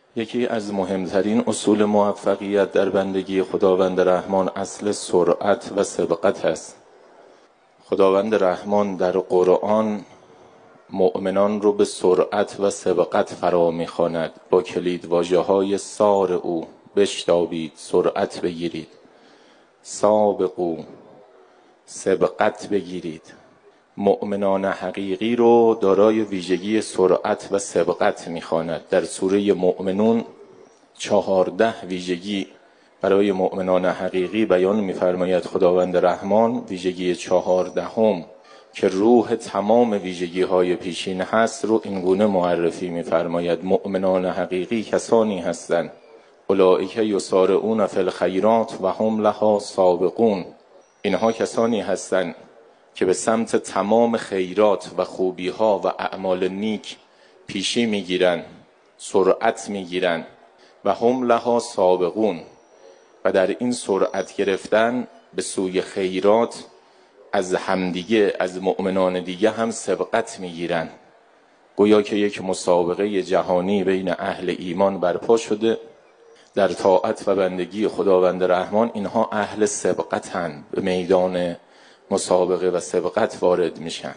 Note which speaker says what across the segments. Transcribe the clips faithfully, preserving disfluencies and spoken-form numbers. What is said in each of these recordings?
Speaker 1: یکی از مهمترین اصول موفقیت در بندگی خداوند رحمان اصل سرعت و سبقت است. خداوند رحمان در قرآن مؤمنان رو به سرعت و سبقت فرا می‌خواند. با کلید واژه‌های سار او بشتابید، سرعت بگیرید، سابقو، سبقت بگیرید. مؤمنان حقیقی رو دارای ویژگی سرعت و سبقت می‌خواند. در سوره مؤمنون چهارده ویژگی برای مؤمنان حقیقی بیان می‌فرماید خداوند رحمان. ویژگی چهاردهم که روح تمام ویژگی‌های پیشین هست رو اینگونه معرفی می‌فرماید: مؤمنان حقیقی کسانی هستند اولئک یسارعون فی الخیرات و هم لها سابقون. اینها کسانی هستند که به سمت تمام خیرات و خوبی‌ها و اعمال نیک پیشی می‌گیرند، سرعت می‌گیرند و هم لها سابقون، و در این سرعت گرفتن به سوی خیرات از همدیگه، از مؤمنان دیگه هم سبقت می‌گیرند. گویا که یک مسابقه جهانی بین اهل ایمان برپا شده در طاعت و بندگی خداوند رحمان. اینها اهل سبقتن، به میدان مسابقه و سبقت وارد میشن.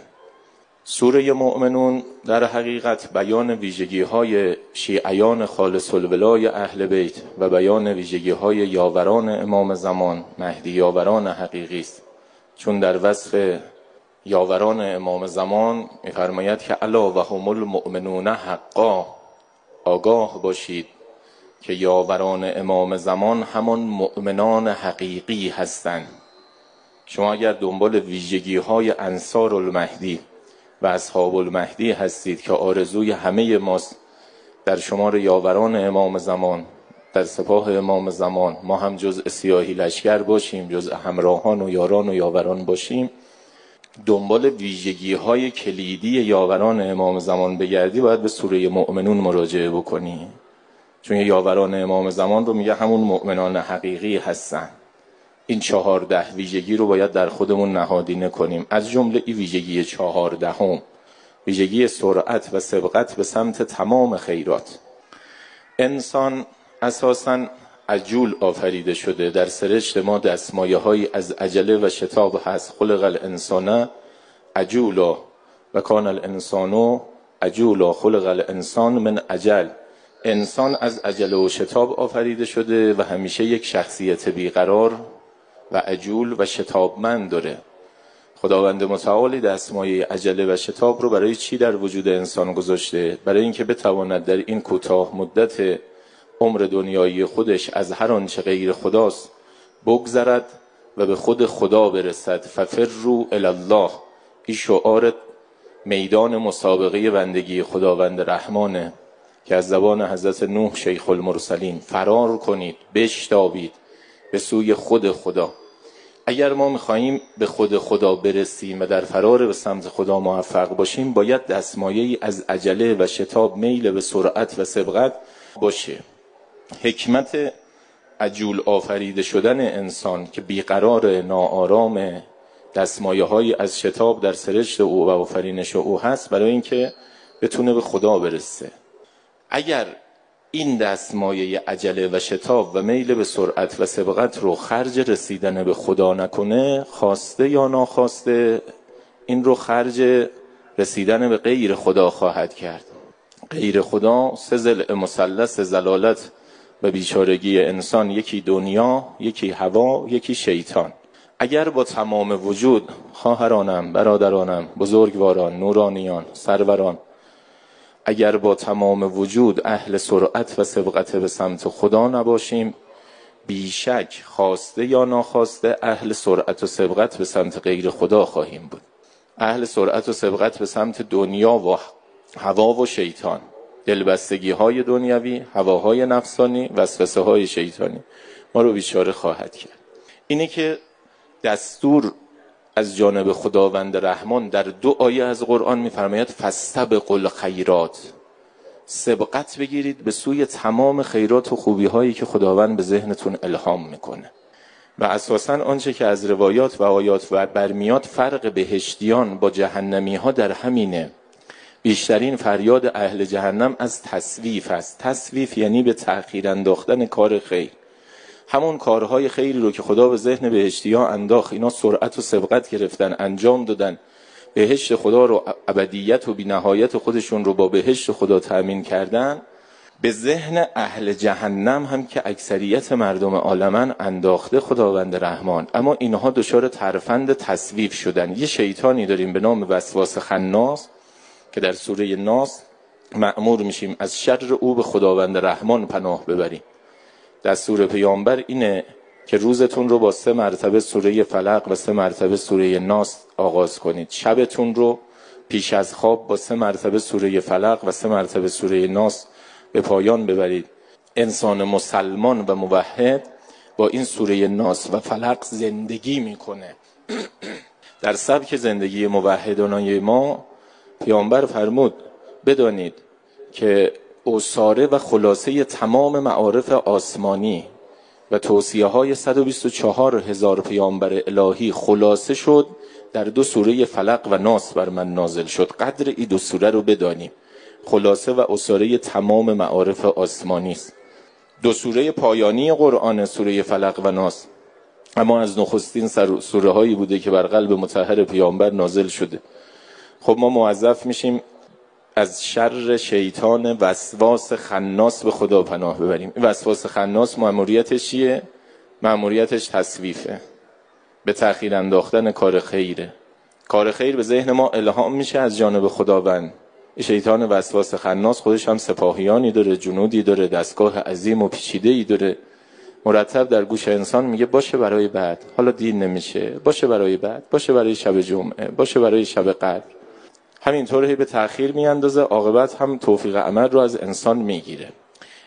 Speaker 1: سوره مؤمنون در حقیقت بیان ویژگی‌های شیعیان خالص الولای اهل بیت و بیان ویژگی‌های یاوران امام زمان، مهدی یاوران حقیقی است. چون در وصف یاوران امام زمان می‌فرماید که الا و هم المؤمنون حقا، آگاه باشید که یاوران امام زمان همان مؤمنان حقیقی هستند. شما اگر دنبال ویژگی‌های انصار المهدی و اصحاب المهدی هستید که آرزوی همه ماست در شمار یاوران امام زمان، در سپاه امام زمان ما هم جزء سیاهی لشکر باشیم، جزء همراهان و یاران و یاوران باشیم، دنبال ویژگی‌های کلیدی یاوران امام زمان بگردی، باید به سوره مؤمنون مراجعه بکنی. چون یاوران امام زمان رو میگه همون مؤمنان حقیقی هستن. این چهارده ویژگی رو باید در خودمون نهادینه کنیم. از جمله این ویژگی چهاردهم، ویژگی سرعت و سبقت به سمت تمام خیرات. انسان اساساً عجول آفریده شده. در سرشت ما دستمایه‌هایی از عجله و شتاب هست. خلق الانسان عجولا و کان الانسان عجولا، خلق الانسان من عجل. انسان از عجله و شتاب آفریده شده و همیشه یک شخصیت بیقرار و عجول و شتابمند داره. خداوند متعال دستمایه عجله و شتاب رو برای چی در وجود انسان گذاشته؟ برای اینکه بتواند در این کوتاه مدت عمر دنیایی خودش از هر آنچه غیر خداست بگذرد و به خود خدا برسد. ففروا الی الله، این شعار میدان مسابقه بندگی خداوند رحمانه که از زبان حضرت نوح شیخ المرسلین: فرار کنید، بشتابید به سوی خود خدا. اگر ما میخواییم به خود خدا برسیم و در فرار به سمت خدا موفق باشیم، باید دستمایه‌ای از عجله و شتاب، میل به سرعت و سبقت باشه. حکمت عجول آفریده شدن انسان که بیقرار، ناآرام، دستمایه‌هایی از شتاب در سرشت او و آفرینش او هست، برای اینکه بتونه به خدا برسه. اگر این دستمایه عجله و شتاب و میل به سرعت و سبقت رو خرج رسیدن به خدا نکنه، خواسته یا ناخواسته این رو خرج رسیدن به غیر خدا خواهد کرد. غیر خدا سه ضلع مثلث زلالت و بیچارگی انسان: یکی دنیا، یکی هوا، یکی شیطان. اگر با تمام وجود خواهرانم، برادرانم، بزرگواران، نورانیان، سروران، اگر با تمام وجود اهل سرعت و سبقت به سمت خدا نباشیم، بیشک خواسته یا ناخواسته اهل سرعت و سبقت به سمت غیر خدا خواهیم بود. اهل سرعت و سبقت به سمت دنیا و هوا و شیطان، دلبستگی های دنیوی، هواهای نفسانی، وسوسه های شیطانی ما رو بیچاره خواهد کرد. اینه که دستور از جانب خداوند رحمان در دو آیه از قرآن می‌فرماید: فاستبقوا الخیرات، سبقت بگیرید به سوی تمام خیرات و خوبی‌هایی که خداوند به ذهنتون الهام میکنه. و اساساً آنچه که از روایات و آیات و برمیاد، فرق بهشتیان با جهنمی‌ها در همینه. بیشترین فریاد اهل جهنم از تسویف است. تسویف یعنی به تأخیر انداختن کار خیر. همون کارهای خیری رو که خدا به ذهن بهشتی‌ها انداخت، اینا سرعت و سبقت گرفتن، انجام دادن، بهشت خدا رو، ابدیت و بی‌نهایت خودشون رو با بهشت خدا تأمین کردن، به ذهن اهل جهنم هم که اکثریت مردم عالمن انداخته خداوند رحمان. اما اینها دچار ترفند تسویف شدن. یه شیطانی داریم به نام وسواس خناس که در سوره ناس مأمور میشیم از شر او به خداوند رحمان پناه ببریم. دستور پیامبر اینه که روزتون رو با سه مرتبه سوره فلق و سه مرتبه سوره ناس آغاز کنید. شبتون رو پیش از خواب با سه مرتبه سوره فلق و سه مرتبه سوره ناس به پایان ببرید. انسان مسلمان و موحد با این سوره ناس و فلق زندگی میکنه. در سبک زندگی موحدانه ما پیامبر فرمود بدانید که اساره و خلاصه تمام معارف آسمانی و توصیه های صد و بیست و چهار هزار پیامبر الهی خلاصه شد در دو سوره فلق و ناس بر من نازل شد. قدر این دو سوره رو بدانیم. خلاصه و اساره تمام معارف آسمانی است. دو سوره پایانی قرآن سوره فلق و ناس، اما از نخستین سوره هایی بوده که بر قلب مطهر پیامبر نازل شده. خب ما موظف میشیم از شر شیطان وسواس خناس به خدا پناه ببریم. این وسواس خناس مأموریتش چیه؟ مأموریتش تسویفه، به تأخیر انداختن کار خیره. کار خیر به ذهن ما الهام میشه از جانب خداوند. شیطان وسواس خناس خودش هم سپاهیانی داره، جنودی داره، دستگاه عظیم و پیچیده‌ای داره. مرتب در گوش انسان میگه باشه برای بعد، حالا دین نمیشه، باشه برای بعد، باشه برای شب جمعه، باشه برای شب قدر. همینطور هی به تأخیر میاندازه، عاقبت هم توفیق عمل رو از انسان میگیره.